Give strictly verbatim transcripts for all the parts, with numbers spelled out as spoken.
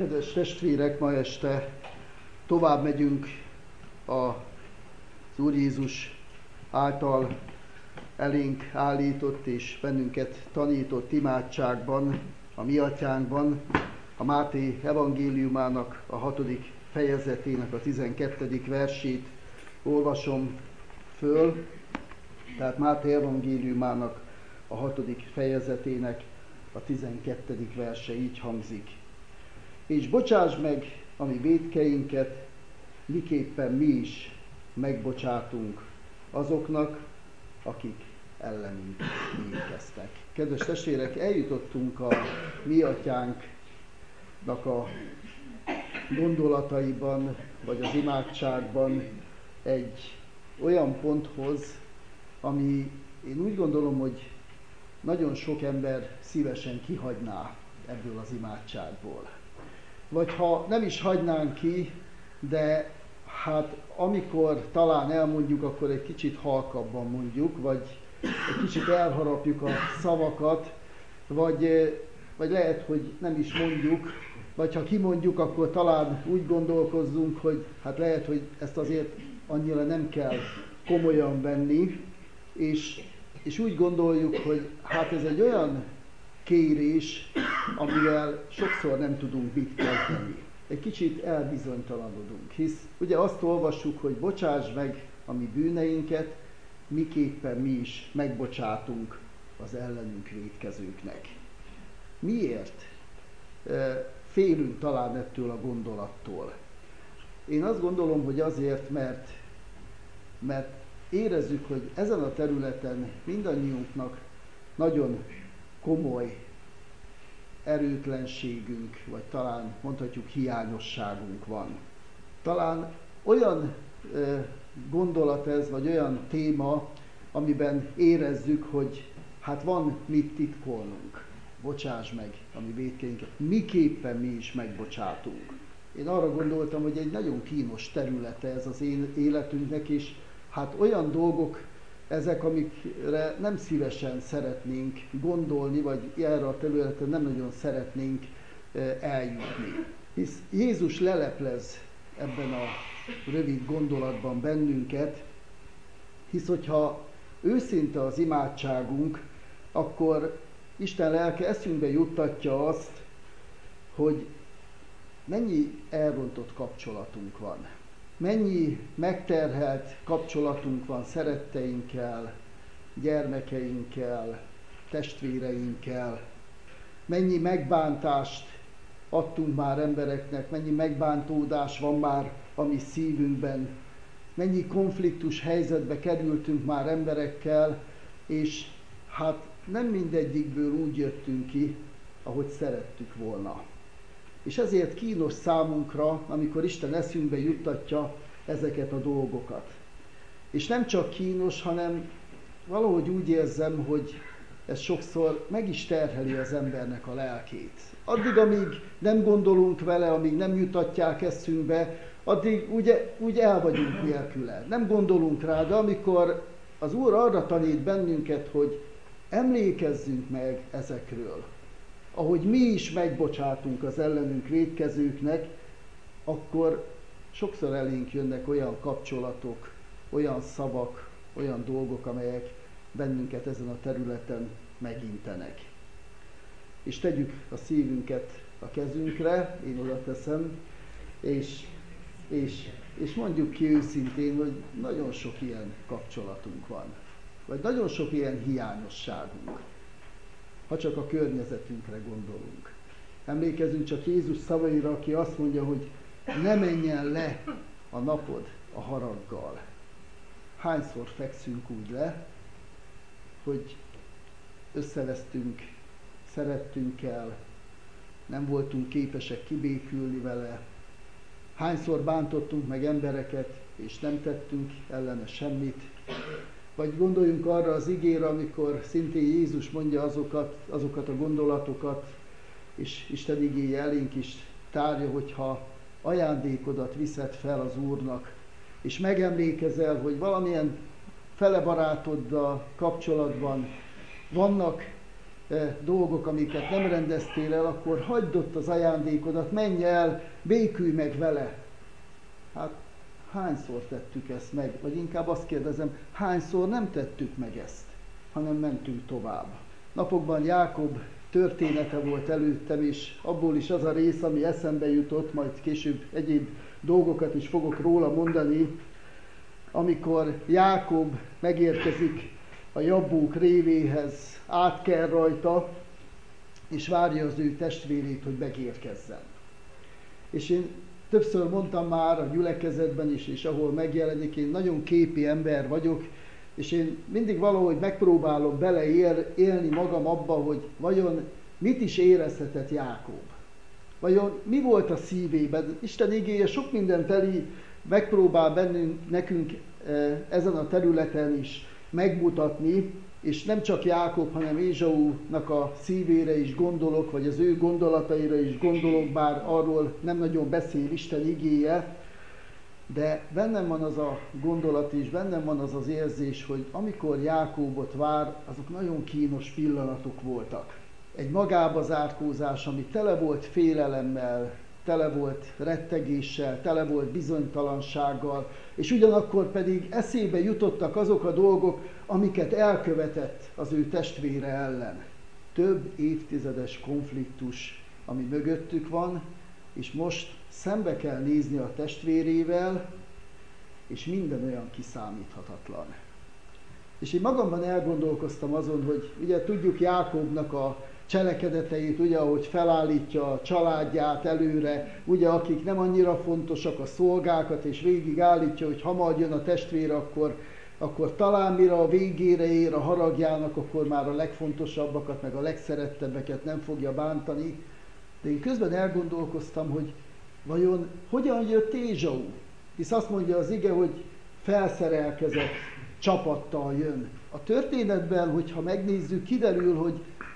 Kedves testvérek, ma este tovább megyünk az Úr Jézus által elénk állított és bennünket tanított imádságban, a mi atyánkban, a Máté evangéliumának a hatodik fejezetének a tizenkettedik versét olvasom föl. Tehát Máté evangéliumának a hatodik fejezetének a tizenkettedik verse így hangzik. És bocsásd meg a mi vétkeinket, miképpen mi is megbocsátunk azoknak, akik ellenünk vétkeztek. Kedves testvérek, eljutottunk a mi atyánknak a gondolataiban, vagy az imádságban egy olyan ponthoz, ami én úgy gondolom, hogy nagyon sok ember szívesen kihagyná ebből az imádságból. Vagy ha nem is hagynánk ki, de hát amikor talán elmondjuk, akkor egy kicsit halkabban mondjuk, vagy egy kicsit elharapjuk a szavakat, vagy, vagy lehet, hogy nem is mondjuk, vagy ha kimondjuk, akkor talán úgy gondolkozzunk, hogy hát lehet, hogy ezt azért annyira nem kell komolyan venni, és, és úgy gondoljuk, hogy hát ez egy olyan kérés, amivel sokszor nem tudunk mit kezdeni. Egy kicsit elbizonytalanodunk, hisz ugye azt olvassuk, hogy bocsásd meg a mi bűneinket, miképpen mi is megbocsátunk az ellenünk vétkezőknek. Miért félünk talán ettől a gondolattól? Én azt gondolom, hogy azért, mert, mert érezzük, hogy ezen a területen mindannyiunknak nagyon komoly erőtlenségünk, vagy talán mondhatjuk hiányosságunk van. Talán olyan ö, gondolat ez, vagy olyan téma, amiben érezzük, hogy hát van mit titkolnunk. Bocsáss meg a mi vétkeinket. Miképpen mi is megbocsátunk. Én arra gondoltam, hogy egy nagyon kínos területe ez az én életünknek, és hát olyan dolgok ezek, amikre nem szívesen szeretnénk gondolni, vagy erre a területen nem nagyon szeretnénk eljutni. Hisz Jézus leleplez ebben a rövid gondolatban bennünket, hisz hogyha őszinte az imádságunk, akkor Isten lelke eszünkbe juttatja azt, hogy mennyi elrontott kapcsolatunk van. Mennyi megterhelt kapcsolatunk van szeretteinkkel, gyermekeinkkel, testvéreinkkel, mennyi megbántást adtunk már embereknek, mennyi megbántódás van már a mi szívünkben, mennyi konfliktus helyzetbe kerültünk már emberekkel, és hát nem mindegyikből úgy jöttünk ki, ahogy szerettük volna. És ezért kínos számunkra, amikor Isten eszünkbe juttatja ezeket a dolgokat. És nem csak kínos, hanem valahogy úgy érzem, hogy ez sokszor meg is terheli az embernek a lelkét. Addig, amíg nem gondolunk vele, amíg nem jutatják eszünkbe, addig ugye, úgy el vagyunk nélküle. Nem gondolunk rá, de amikor az Úr arra tanít bennünket, hogy emlékezzünk meg ezekről, ahogy mi is megbocsátunk az ellenünk vétkezőknek, akkor sokszor elénk jönnek olyan kapcsolatok, olyan szavak, olyan dolgok, amelyek bennünket ezen a területen megintenek. És tegyük a szívünket a kezünkre, én oda teszem, és, és, és mondjuk ki őszintén, hogy nagyon sok ilyen kapcsolatunk van, vagy nagyon sok ilyen hiányosságunk, ha csak a környezetünkre gondolunk. Emlékezzünk csak Jézus szavaira, aki azt mondja, hogy ne menjen le a napod a haraggal. Hányszor fekszünk úgy le, hogy összevesztünk, szerettünk el, nem voltunk képesek kibékülni vele. Hányszor bántottunk meg embereket, és nem tettünk ellene semmit. Vagy gondoljunk arra az igére, amikor szintén Jézus mondja azokat, azokat a gondolatokat, és Isten igéje elénk is tárja, hogyha ajándékodat viszed fel az Úrnak, és megemlékezel, hogy valamilyen fele barátoddal kapcsolatban vannak dolgok, amiket nem rendeztél el, akkor hagyd ott az ajándékodat, menj el, békülj meg vele. Hát hányszor tettük ezt meg? Vagy inkább azt kérdezem, hányszor nem tettük meg ezt, hanem mentünk tovább. Napokban Jákob története volt előttem, és abból is az a rész, ami eszembe jutott, majd később egyéb dolgokat is fogok róla mondani, amikor Jákob megérkezik a Jabbók révéhez, átkel rajta, és várja az ő testvérét, hogy megérkezzen. És én többször mondtam már a gyülekezetben is, és ahol megjelenik, én nagyon képi ember vagyok, és én mindig valahogy megpróbálom beleélni magam abba, hogy vajon mit is érezhetett Jákob. Vajon mi volt a szívében? Isten igéje sok mindent elé megpróbál bennünk, nekünk ezen a területen is megmutatni, és nem csak Jákob, hanem Ézsaúnak a szívére is gondolok, vagy az ő gondolataira is gondolok, bár arról nem nagyon beszél Isten igéje, de bennem van az a gondolat is, bennem van az az érzés, hogy amikor Jákóbot vár, azok nagyon kínos pillanatok voltak. Egy magába zárkózás, ami tele volt félelemmel, tele volt rettegéssel, tele volt bizonytalansággal, és ugyanakkor pedig eszébe jutottak azok a dolgok, amiket elkövetett az ő testvére ellen. Több évtizedes konfliktus, ami mögöttük van, és most szembe kell nézni a testvérével, és minden olyan kiszámíthatatlan. És én magamban elgondolkoztam azon, hogy ugye tudjuk Jákobnak a cselekedeteit, ugye, ahogy felállítja a családját előre, ugye, akik nem annyira fontosak, a szolgákat, és végig állítja, hogy hamar jön a testvére, akkor, akkor talán mire a végére ér a haragjának, akkor már a legfontosabbakat, meg a legszerettebbeket nem fogja bántani. De én közben elgondolkoztam, hogy vajon hogyan jött Ézsau? Hisz azt mondja az ige, hogy felszerelkezett csapattal jön. A történetben, hogyha megnézzük, kiderül, hogy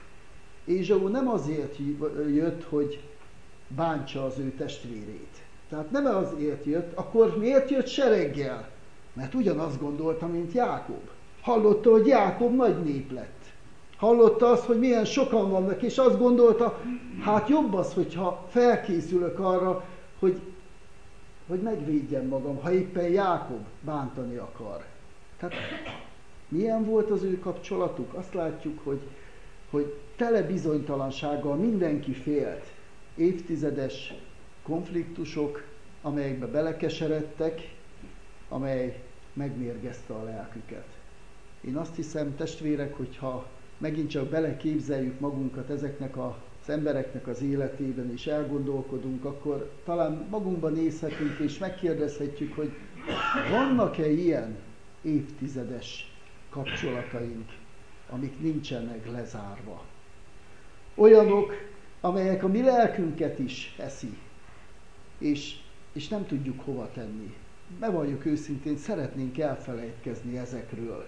Ézsau nem azért jött, hogy bántsa az ő testvérét. Tehát nem azért jött, akkor miért jött sereggel? Mert ugyanazt gondolta, mint Jákob. Hallotta, hogy Jákob nagy nép lett. Hallotta azt, hogy milyen sokan vannak, és azt gondolta, hát jobb az, hogyha felkészülök arra, hogy, hogy megvédjem magam, ha éppen Jákob bántani akar. Tehát milyen volt az ő kapcsolatuk? Azt látjuk, hogy, hogy tele bizonytalansággal mindenki félt. Évtizedes konfliktusok, amelyekbe belekeseredtek, amely megmérgezte a lelküket. Én azt hiszem, testvérek, hogyha megint csak beleképzeljük magunkat ezeknek az embereknek az életében, és elgondolkodunk, akkor talán magunkban nézhetünk, és megkérdezhetjük, hogy vannak-e ilyen évtizedes kapcsolataink, amik nincsenek lezárva. Olyanok, amelyek a mi lelkünket is eszi, és, és nem tudjuk hova tenni. Bevalljuk őszintén, szeretnénk elfelejtkezni ezekről,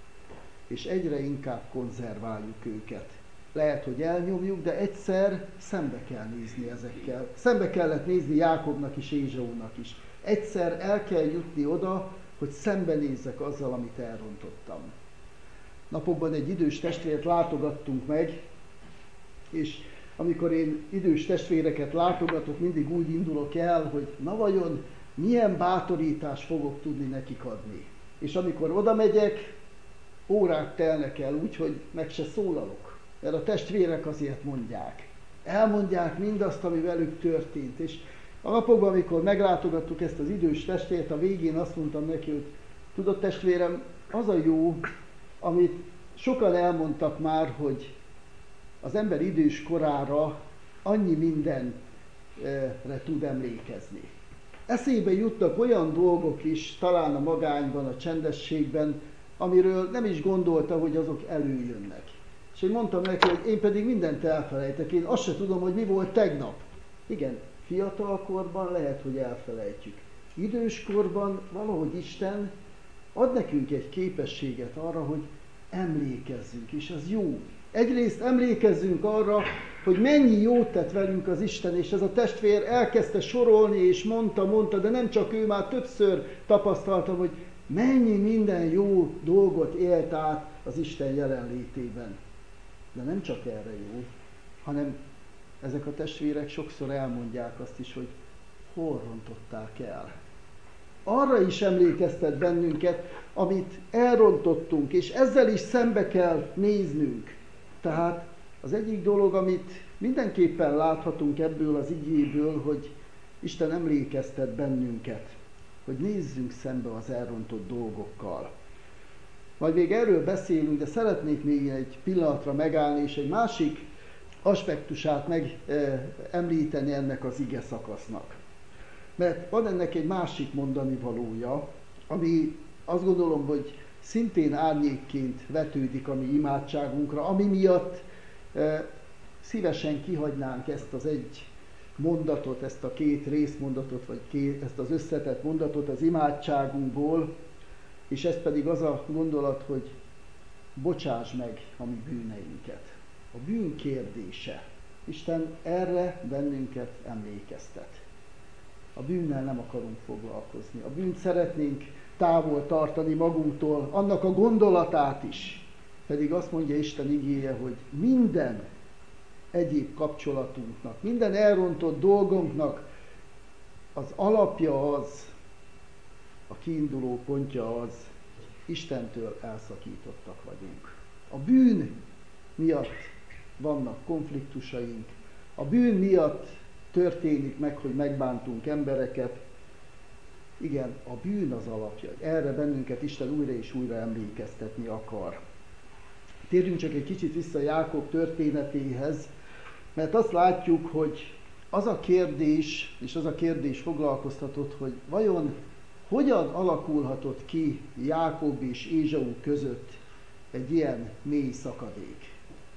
és egyre inkább konzerváljuk őket. Lehet, hogy elnyomjuk, de egyszer szembe kell nézni ezekkel. Szembe kellett nézni Jákobnak és Ézsaúnak is. Egyszer el kell jutni oda, hogy szembenézzek azzal, amit elrontottam. Napokban egy idős testvért látogattunk meg, és amikor én idős testvéreket látogatok, mindig úgy indulok el, hogy na vajon milyen bátorítást fogok tudni nekik adni. És amikor oda megyek, órák telnek el úgy, hogy meg se szólalok. Mert a testvérek azért mondják. Elmondják mindazt, ami velük történt. És a napokban, amikor meglátogattuk ezt az idős testvért, a végén azt mondtam neki, hogy tudod testvérem, az a jó, amit sokan elmondtak már, hogy az ember idős korára annyi mindenre tud emlékezni. Eszébe jutnak olyan dolgok is, talán a magányban, a csendességben, amiről nem is gondolta, hogy azok előjönnek. És én mondtam neki, hogy én pedig mindent elfelejtek, én azt se tudom, hogy mi volt tegnap. Igen, fiatalkorban lehet, hogy elfelejtjük. Időskorban valahogy Isten ad nekünk egy képességet arra, hogy emlékezzünk, és az jó. Egyrészt emlékezzünk arra, hogy mennyi jót tett velünk az Isten, és ez a testvér elkezdte sorolni, és mondta, mondta, de nem csak ő, már többször tapasztalta, hogy mennyi minden jó dolgot élt át az Isten jelenlétében. De nem csak erre jó, hanem ezek a testvérek sokszor elmondják azt is, hogy hol rontották el. Arra is emlékeztet bennünket, amit elrontottunk, és ezzel is szembe kell néznünk. Tehát az egyik dolog, amit mindenképpen láthatunk ebből az igéből, hogy Isten emlékeztet bennünket, hogy nézzünk szembe az elrontott dolgokkal. Majd még erről beszélünk, de szeretnék még egy pillanatra megállni, és egy másik aspektusát megemlíteni ennek az ige szakasznak. Mert van ennek egy másik mondani valója, ami azt gondolom, hogy szintén árnyékként vetődik a mi imádságunkra, ami miatt e, szívesen kihagynánk ezt az egy mondatot, ezt a két részmondatot, vagy két, ezt az összetett mondatot az imádságunkból, és ez pedig az a gondolat, hogy bocsáss meg a mi bűneinket. A bűn kérdése. Isten erre bennünket emlékeztet. A bűnnel nem akarunk foglalkozni. A bűnt szeretnénk távol tartani magunktól, annak a gondolatát is. Pedig azt mondja Isten igéje, hogy minden egyéb kapcsolatunknak, minden elrontott dolgunknak az alapja az, a kiinduló pontja az, Istentől elszakítottak vagyunk. A bűn miatt vannak konfliktusaink, a bűn miatt történik meg, hogy megbántunk embereket. Igen, a bűn az alapja. Erre bennünket Isten újra és újra emlékeztetni akar. Térjünk csak egy kicsit vissza Jákob történetéhez, mert azt látjuk, hogy az a kérdés, és az a kérdés foglalkoztatott, hogy vajon hogyan alakulhatott ki Jákob és Ézsau között egy ilyen mély szakadék.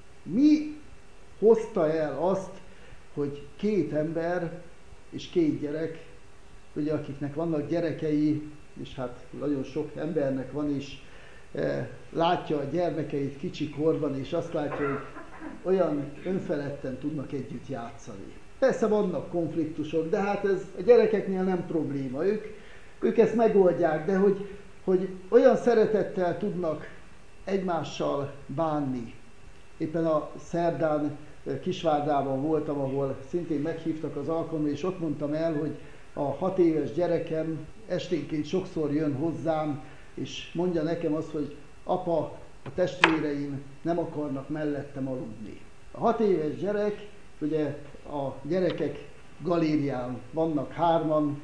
Mi hozta el azt, hogy két ember és két gyerek, ugye akiknek vannak gyerekei, és hát nagyon sok embernek van is, e, látja a gyermekeit kicsi korban, és azt látja, hogy olyan önfeledten tudnak együtt játszani. Persze vannak konfliktusok, de hát ez a gyerekeknél nem probléma. Ők, ők ezt megoldják, de hogy, hogy olyan szeretettel tudnak egymással bánni. Éppen a szerdán Kisvárdában voltam, ahol szintén meghívtak az alkalomra, és ott mondtam el, hogy a hat éves gyerekem esténként sokszor jön hozzám, és mondja nekem azt, hogy apa, a testvéreim nem akarnak mellettem aludni. A hat éves gyerek, ugye a gyerekek galérián vannak hárman,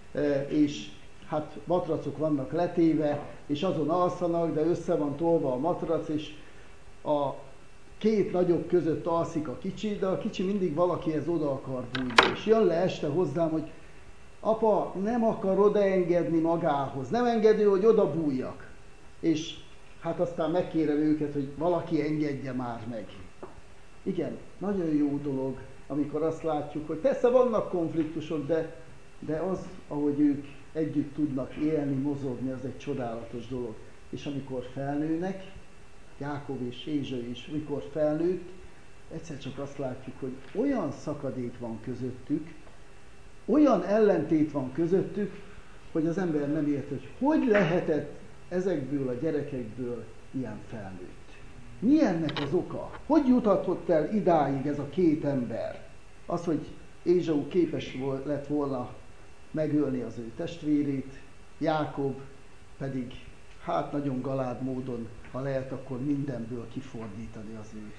és hát matracok vannak letéve, és azon alszanak, de össze van tolva a matrac, és a két nagyobb között alszik a kicsi, de a kicsi mindig valakihez oda akar bújni. És jön le este hozzám, hogy apa, nem akar odaengedni magához, nem engedő, hogy oda bújjak. És hát aztán megkérem őket, hogy valaki engedje már meg. Igen, nagyon jó dolog, amikor azt látjuk, hogy persze vannak konfliktusok, de, de az, ahogy ők együtt tudnak élni, mozogni, az egy csodálatos dolog. És amikor felnőnek, Jákob és Ézsau is, mikor felnőtt, egyszer csak azt látjuk, hogy olyan szakadék van közöttük, olyan ellentét van közöttük, hogy az ember nem ért, hogy hogy lehetett ezekből a gyerekekből ilyen felnőtt. Mi ennek az oka? Hogy juthatott el idáig ez a két ember? Az, hogy Ézsau képes lett volna megölni az ő testvérét, Jákob pedig hát nagyon galád módon, ha lehet, akkor mindenből kifordítani az ő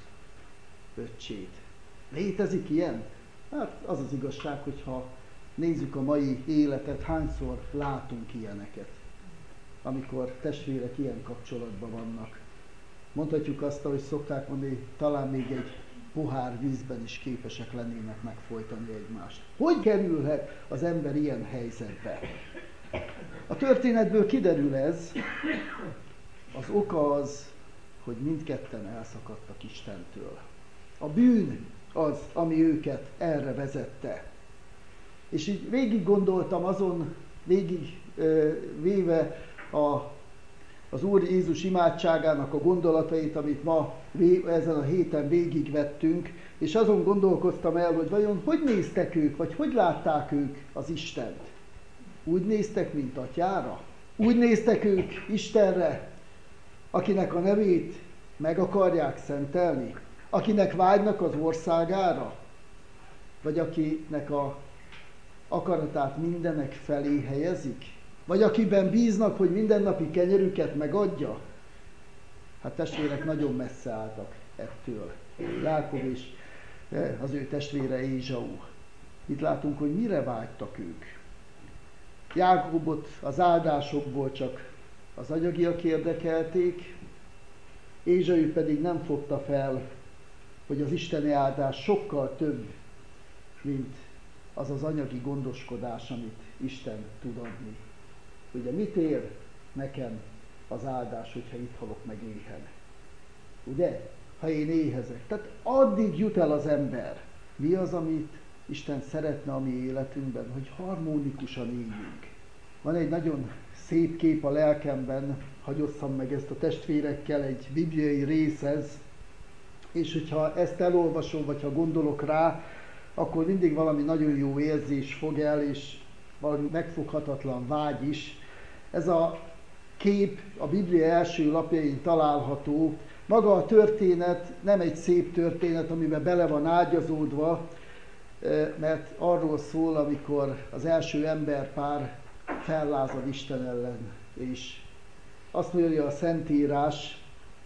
öccsét. Létezik ilyen? Hát az az igazság, hogyha nézzük a mai életet, hányszor látunk ilyeneket, amikor testvérek ilyen kapcsolatban vannak. Mondhatjuk azt, ahogy szokták mondani, talán még egy pohár vízben is képesek lennének megfojtani egymást. Hogy kerülhet az ember ilyen helyzetbe? A történetből kiderül ez, az oka az, hogy mindketten elszakadtak Istentől. A bűn az, ami őket erre vezette. És így végig gondoltam azon, végig ö, véve a, az Úr Jézus imádságának a gondolatait, amit ma ezen a héten végigvettünk, és azon gondolkoztam el, hogy vajon hogy néztek ők, vagy hogy látták ők az Istent. Úgy néztek, mint atyára? Úgy néztek ők Istenre, akinek a nevét meg akarják szentelni? Akinek vágynak az országára? Vagy akinek a akaratát mindenek felé helyezik? Vagy akiben bíznak, hogy mindennapi kenyerüket megadja? Hát testvérek nagyon messze álltak ettől. Jákob és az ő testvére Ézsau. Itt látunk, hogy mire vágytak ők. Jákobot az áldásokból csak az anyagiak érdekelték, Ézsau pedig nem fogta fel, hogy az isteni áldás sokkal több, mint az az anyagi gondoskodás, amit Isten tud adni. Ugye mit ér nekem az áldás, hogyha itt halok meg éhen? Ugye? Ha én éhezek. Tehát addig jut el az ember. Mi az, amit Isten szeretne a mi életünkben? Hogy harmonikusan éljünk. Van egy nagyon szép kép a lelkemben, hadd osszam meg ezt a testvérekkel, egy bibliai részhez, és hogyha ezt elolvasom, vagy ha gondolok rá, akkor mindig valami nagyon jó érzés fog el, és valami megfoghatatlan vágy is. Ez a kép a Biblia első lapjain található. Maga a történet nem egy szép történet, amiben bele van ágyazódva, mert arról szól, amikor az első emberpár fellázad Isten ellen, és azt mondja a Szentírás,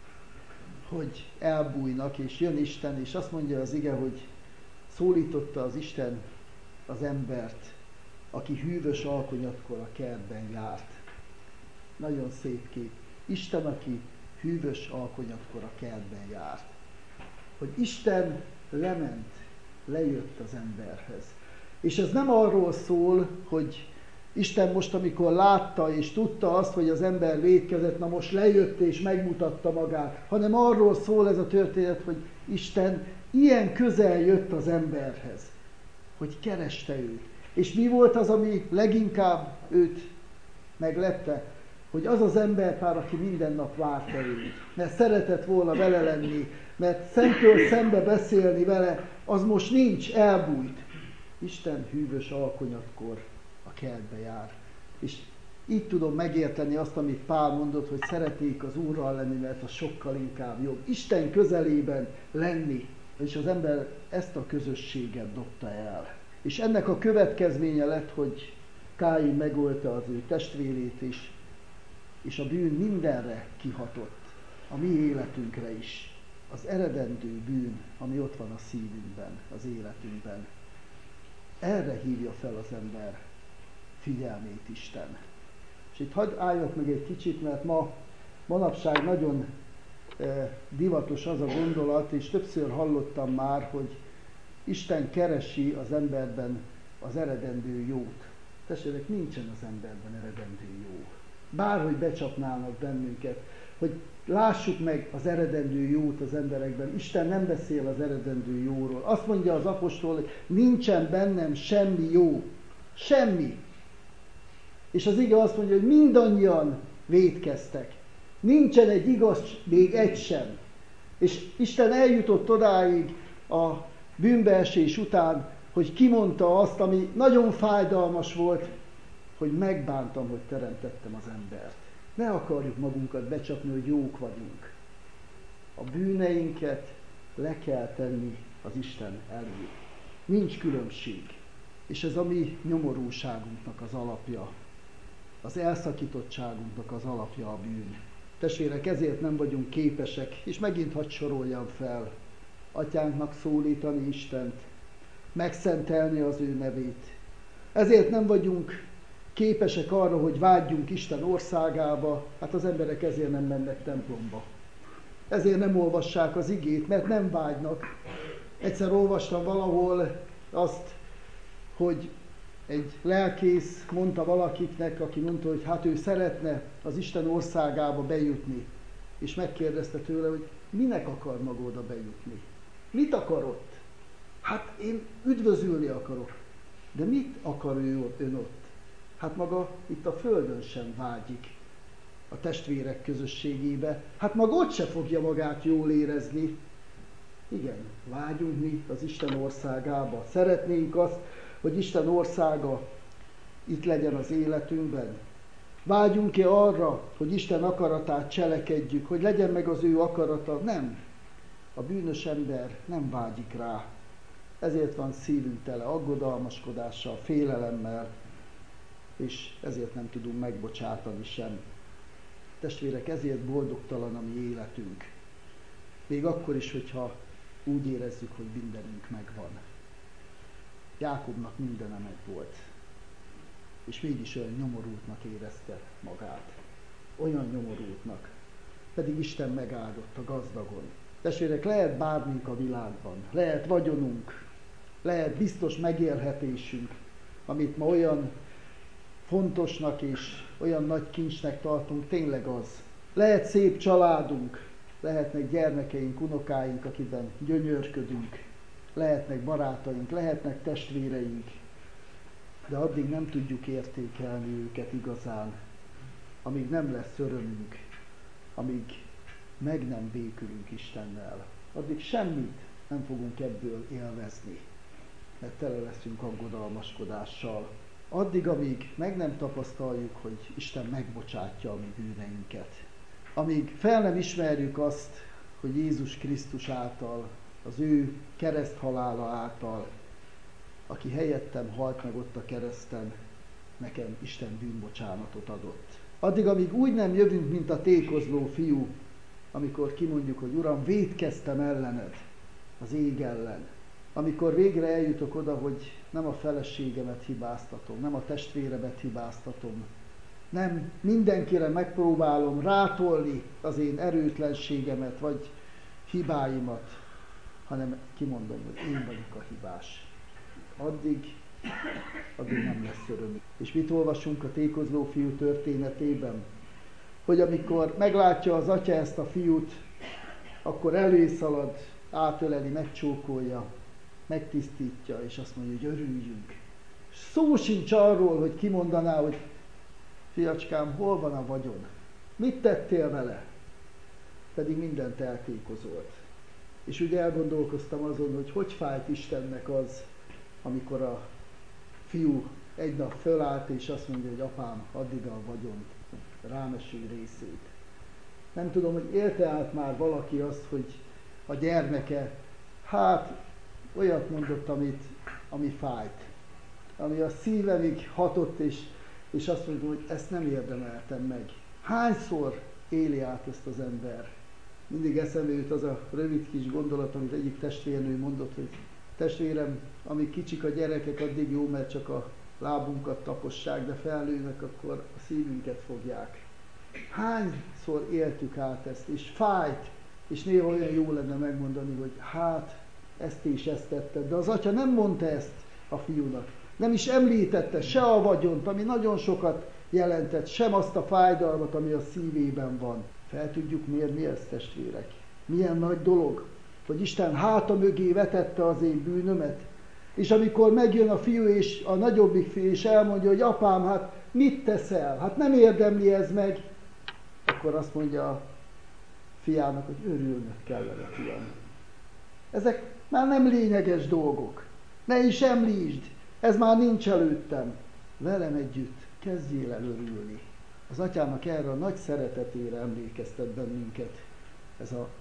hogy elbújnak, és jön Isten, és azt mondja az ige, hogy szólította az Isten az embert, aki hűvös alkonyatkor a kertben járt. Nagyon szép kép. Isten, aki hűvös alkonyatkor a kertben járt. Hogy Isten lement, lejött az emberhez. És ez nem arról szól, hogy Isten most, amikor látta és tudta azt, hogy az ember vétkezett, na most lejött és megmutatta magát, hanem arról szól ez a történet, hogy Isten ilyen közel jött az emberhez, hogy kereste őt. És mi volt az, ami leginkább őt meglepte? Hogy az az emberpár, aki minden nap várta őt, mert szeretett volna vele lenni, mert szemtől szembe beszélni vele, az most nincs, elbújt. Isten hűvös alkonyatkor a kertbe jár. És így tudom megérteni azt, amit Pál mondott, hogy szeretnék az Úrral lenni, mert az sokkal inkább jobb. Isten közelében lenni, és az ember ezt a közösséget dobta el. És ennek a következménye lett, hogy Káin megölte az ő testvérét is, és a bűn mindenre kihatott, a mi életünkre is. Az eredendő bűn, ami ott van a szívünkben, az életünkben. Erre hívja fel az ember figyelmét Isten. És itt hadd álljak meg egy kicsit, mert ma, manapság nagyon eh, divatos az a gondolat, és többször hallottam már, hogy Isten keresi az emberben az eredendő jót. Testvérek, nincsen az emberben eredendő jó. Bárhogy becsapnának bennünket, hogy lássuk meg az eredendő jót az emberekben. Isten nem beszél az eredendő jóról. Azt mondja az apostol, hogy nincsen bennem semmi jó. Semmi. És az ige azt mondja, hogy mindannyian vétkeztek. Nincsen egy igaz, még egy sem. És Isten eljutott odáig a bűnbeesés után, hogy kimondta azt, ami nagyon fájdalmas volt, hogy megbántam, hogy teremtettem az embert. Ne akarjuk magunkat becsapni, hogy jók vagyunk. A bűneinket le kell tenni az Isten elé. Nincs különbség. És ez a mi nyomorúságunknak az alapja. Az elszakítottságunknak az alapja a bűn. Testvérek, ezért nem vagyunk képesek, és megint hadd soroljam fel, Atyánknak szólítani Istent, megszentelni az ő nevét. Ezért nem vagyunk képesek arra, hogy vágyjunk Isten országába, hát az emberek ezért nem mennek templomba. Ezért nem olvassák az igét, mert nem vágynak. Egyszer olvastam valahol azt, hogy egy lelkész mondta valakiknek, aki mondta, hogy hát ő szeretne az Isten országába bejutni. És megkérdezte tőle, hogy minek akar maga oda bejutni? Mit akar ott? Hát én üdvözülni akarok. De mit akar ő ön ott? Hát maga itt a földön sem vágyik a testvérek közösségébe. Hát maga ott se fogja magát jól érezni. Igen, vágyunk mi az Isten országába. Szeretnénk azt, hogy Isten országa itt legyen az életünkben. Vágyunk-e arra, hogy Isten akaratát cselekedjük, hogy legyen meg az ő akarata? Nem. A bűnös ember nem vágyik rá. Ezért van szívünk tele aggodalmaskodással, félelemmel, és ezért nem tudunk megbocsátani sem. Testvérek, ezért boldogtalan a mi életünk. Még akkor is, hogyha úgy érezzük, hogy mindenünk megvan. Jákobnak mindene megvolt, és mégis olyan nyomorultnak érezte magát. Olyan nyomorultnak, pedig Isten megáldott a gazdagon. Testvérek, lehet bármink a világban, lehet vagyonunk, lehet biztos megélhetésünk, amit ma olyan fontosnak és olyan nagy kincsnek tartunk, tényleg az. Lehet szép családunk, lehetnek gyermekeink, unokáink, akiben gyönyörködünk, lehetnek barátaink, lehetnek testvéreink, de addig nem tudjuk értékelni őket igazán, amíg nem lesz örömünk, amíg meg nem békülünk Istennel. Addig semmit nem fogunk ebből élvezni, mert tele leszünk aggodalmaskodással. Addig, amíg meg nem tapasztaljuk, hogy Isten megbocsátja a mi bűneinket. Amíg fel nem ismerjük azt, hogy Jézus Krisztus által, az ő kereszthalála által, aki helyettem halt meg ott a kereszten, nekem Isten bűnbocsánatot adott. Addig, amíg úgy nem jövünk, mint a tékozló fiú, amikor kimondjuk, hogy Uram, vétkeztem ellened, az ég ellen. Amikor végre eljutok oda, hogy nem a feleségemet hibáztatom, nem a testvéremet hibáztatom, nem mindenkire megpróbálom rátolni az én erőtlenségemet, vagy hibáimat, hanem kimondom, hogy én vagyok a hibás. Addig, addig nem lesz öröm. És mit olvasunk a tékozló fiú történetében? Hogy amikor meglátja az atya ezt a fiút, akkor előszalad, átöleli, megcsókolja, megtisztítja, és azt mondja, hogy örüljünk. Szó sincs arról, hogy kimondaná, hogy fiacskám, hol van a vagyon? Mit tettél vele? Pedig mindent eltékozolt. És úgy elgondolkoztam azon, hogy hogy fájt Istennek az, amikor a fiú egy nap fölállt, és azt mondja, hogy apám, addig a vagyon rámeső részét. Nem tudom, hogy élte át már valaki azt, hogy a gyermeke, hát olyat mondott, amit, ami fájt, ami a szívemig hatott, és, és azt mondta, hogy ezt nem érdemeltem meg. Hányszor éli át ezt az ember? Mindig eszembe jut az a rövid kis gondolat, amit egyik testvérnő mondott, hogy testvérem, amíg kicsik a gyerekek, addig jó, mert csak a lábunkat tapossák, de felnőnek, akkor a szívünket fogják. Hányszor éltük át ezt, és fájt, és néha olyan jó lenne megmondani, hogy hát, ezt és ezt tetted, de az atya nem mondta ezt a fiúnak. Nem is említette se a vagyont, ami nagyon sokat jelentett, sem azt a fájdalmat, ami a szívében van. Fel tudjuk mérni ezt, testvérek? Milyen nagy dolog, hogy Isten háta mögé vetette az én bűnömet, és amikor megjön a fiú és a nagyobbik fiú, és elmondja, hogy apám, hát mit teszel? Hát nem érdemli ez meg. Akkor azt mondja a fiának, hogy örülnöd kellene, fiam. Ezek már nem lényeges dolgok. Ne is említsd, ez már nincs előttem. Velem együtt kezdjél el örülni. Az atyának erre a nagy szeretetére emlékeztet bennünket ez a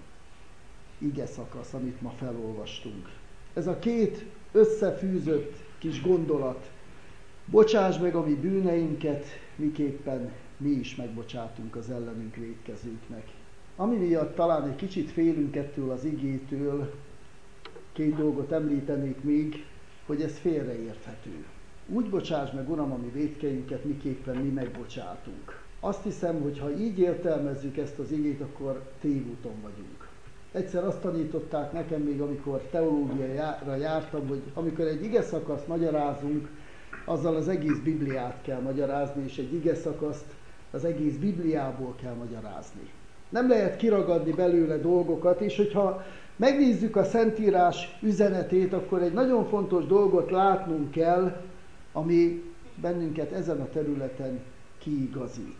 ige szakasz, amit ma felolvastunk. Ez a két összefűzött kis gondolat. Bocsáss meg a mi bűneinket, miképpen mi is megbocsátunk az ellenünk vétkezőknek. Ami miatt talán egy kicsit félünk ettől az igétől, két dolgot említenék még, hogy ez félreérthető. Úgy bocsáss meg, Uram, a mi vétkeinket, miképpen mi megbocsátunk. Azt hiszem, hogy ha így értelmezzük ezt az igét, akkor tévúton vagyunk. Egyszer azt tanították nekem még, amikor teológiára jártam, hogy amikor egy ige szakaszt magyarázunk, azzal az egész Bibliát kell magyarázni, és egy ige szakaszt az egész Bibliából kell magyarázni. Nem lehet kiragadni belőle dolgokat, és hogyha megnézzük a Szentírás üzenetét, akkor egy nagyon fontos dolgot látnunk kell, ami bennünket ezen a területen kiigazít.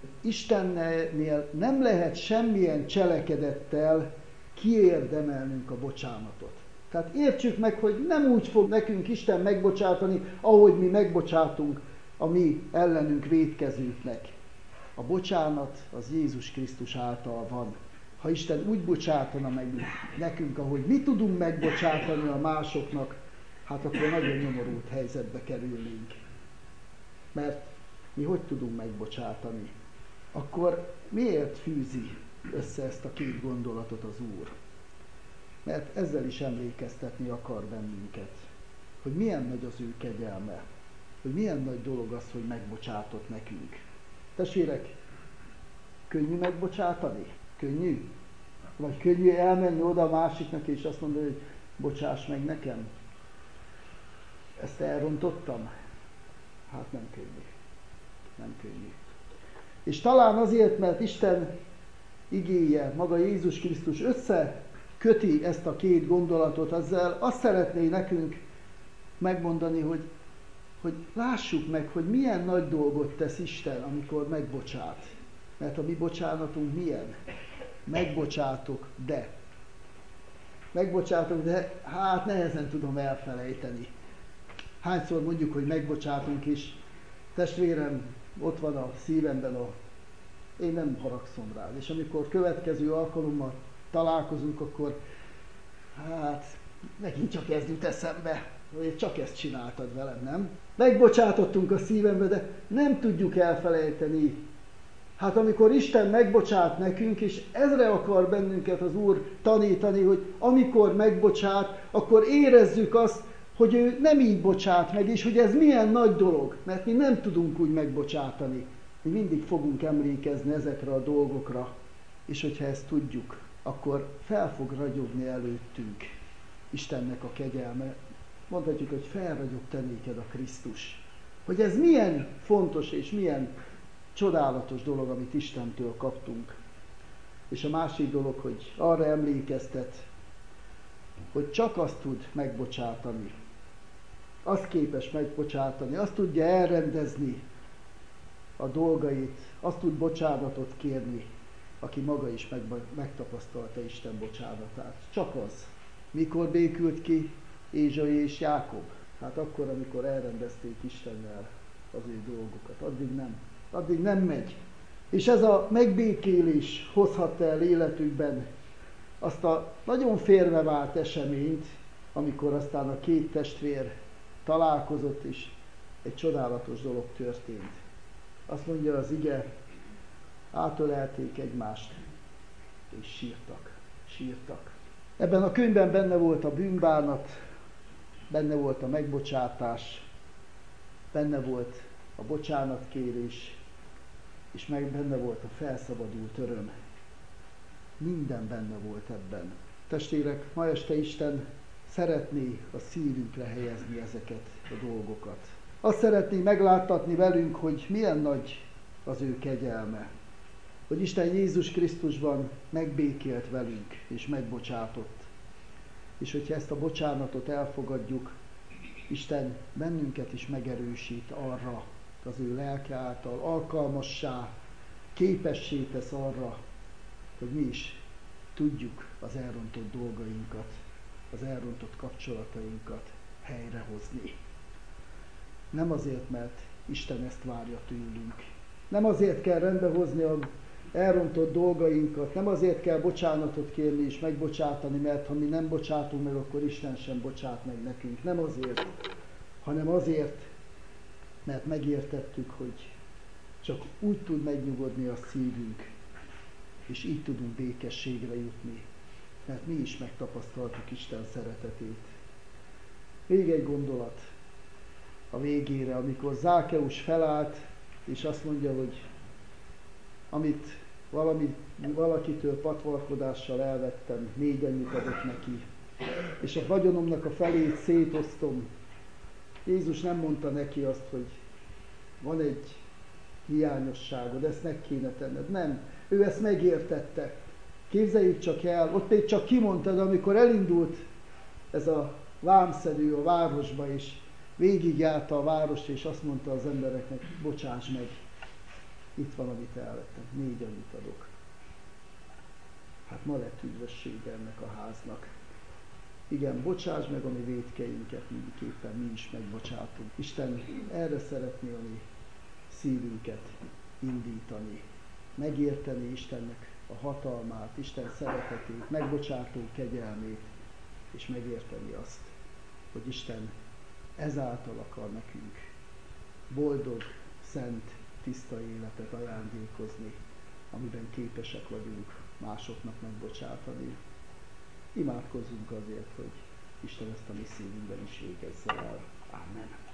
Istennél nem lehet semmilyen cselekedettel kiérdemelnünk a bocsánatot. Tehát értsük meg, hogy nem úgy fog nekünk Isten megbocsátani, ahogy mi megbocsátunk a mi ellenünk vétkezőknek. A bocsánat az Jézus Krisztus által van. Ha Isten úgy bocsátana meg nekünk, ahogy mi tudunk megbocsátani a másoknak, hát akkor nagyon nyomorult helyzetbe kerülnénk. Mert mi hogy tudunk megbocsátani? Akkor miért fűzi össze ezt a két gondolatot az Úr? Mert ezzel is emlékeztetni akar bennünket, hogy milyen nagy az ő kegyelme, hogy milyen nagy dolog az, hogy megbocsátott nekünk. Testvérek, könnyű megbocsátani? Könnyű? Vagy könnyű elmenni oda a másiknak és azt mondani, hogy bocsáss meg nekem? Ezt elrontottam? Hát nem könnyű. Nem könnyű. És talán azért, mert Isten igéje, maga Jézus Krisztus összeköti ezt a két gondolatot, ezzel azt szeretné nekünk megmondani, hogy, hogy lássuk meg, hogy milyen nagy dolgot tesz Isten, amikor megbocsát. Mert a mi bocsánatunk milyen? Megbocsátok, de. Megbocsátok, de hát nehezen tudom elfelejteni. Hányszor mondjuk, hogy megbocsátunk is, testvérem, ott van a szívemben, a... én nem haragszom rád. És amikor következő alkalommal találkozunk, akkor hát megint csak ez jut eszembe, hogy csak ezt csináltad velem, nem? Megbocsátottunk a szívembe, de nem tudjuk elfelejteni. Hát amikor Isten megbocsát nekünk, és ezre akar bennünket az Úr tanítani, hogy amikor megbocsát, akkor érezzük azt, hogy ő nem így bocsát meg, és hogy ez milyen nagy dolog, mert mi nem tudunk úgy megbocsátani. Mi mindig fogunk emlékezni ezekre a dolgokra, és hogyha ezt tudjuk, akkor fel fog ragyogni előttünk Istennek a kegyelme. Mondhatjuk, hogy felragyog te néked a Krisztus. Hogy ez milyen fontos és milyen csodálatos dolog, amit Istentől kaptunk. És a másik dolog, hogy arra emlékeztet, hogy csak azt tud megbocsátani, azt képes megbocsátani, azt tudja elrendezni a dolgait, azt tud bocsánatot kérni, aki maga is meg, megtapasztalta Isten bocsánatát. Csak az. Mikor békült ki Ézsai és Jákob? Hát akkor, amikor elrendezték Istennel az ő dolgokat. Addig nem. Addig nem megy. És ez a megbékélés hozhatta el életükben azt a nagyon félrevált eseményt, amikor aztán a két testvér találkozott, és egy csodálatos dolog történt. Azt mondja az ige, átölelték egymást, és sírtak, sírtak. Ebben a könyvben benne volt a bűnbánat, benne volt a megbocsátás, benne volt a bocsánatkérés, és meg benne volt a felszabadult öröm. Minden benne volt ebben. Testvérek, ma este Isten szeretné a szívünkre helyezni ezeket a dolgokat. Azt szeretné megláttatni velünk, hogy milyen nagy az ő kegyelme. Hogy Isten Jézus Krisztusban megbékélt velünk, és megbocsátott. És hogyha ezt a bocsánatot elfogadjuk, Isten bennünket is megerősít arra, az ő lelke által alkalmassá, képessé tesz arra, hogy mi is tudjuk az elrontott dolgainkat, az elrontott kapcsolatainkat helyrehozni. Nem azért, mert Isten ezt várja tőlünk. Nem azért kell rendbehozni az elrontott dolgainkat, nem azért kell bocsánatot kérni és megbocsátani, mert ha mi nem bocsátunk meg, akkor Isten sem bocsát meg nekünk. Nem azért, hanem azért, mert megértettük, hogy csak úgy tud megnyugodni a szívünk, és így tudunk békességre jutni, mert mi is megtapasztaltuk Isten szeretetét. Még egy gondolat a végére, amikor Zákeus felállt, és azt mondja, hogy amit valami, valakitől patvarkodással elvettem, négyennyit adok neki, és a vagyonomnak a felét szétosztom. Jézus nem mondta neki azt, hogy van egy hiányosságod, ezt meg kéne tenned. Nem, ő ezt megértette. Képzeljük csak el, ott még csak kimondtad, amikor elindult ez a vámszedő a városba, és végigjárta a várost, és azt mondta az embereknek, bocsáss meg, itt van, amit elvettem, négy annyit adok. Hát ma lett üdvössége ennek a háznak. Igen, bocsáss meg a mi vétkeinket, mindenképpen mi is megbocsátunk. Isten erre szeretné a mi szívünket indítani, megérteni Istennek a hatalmát, Isten szeretetét, megbocsátó kegyelmét, és megérteni azt, hogy Isten ezáltal akar nekünk boldog, szent, tiszta életet ajándékozni, amiben képesek vagyunk másoknak megbocsátani. Imádkozzunk azért, hogy Isten ezt a mi szívünkben is végezze el. Amen.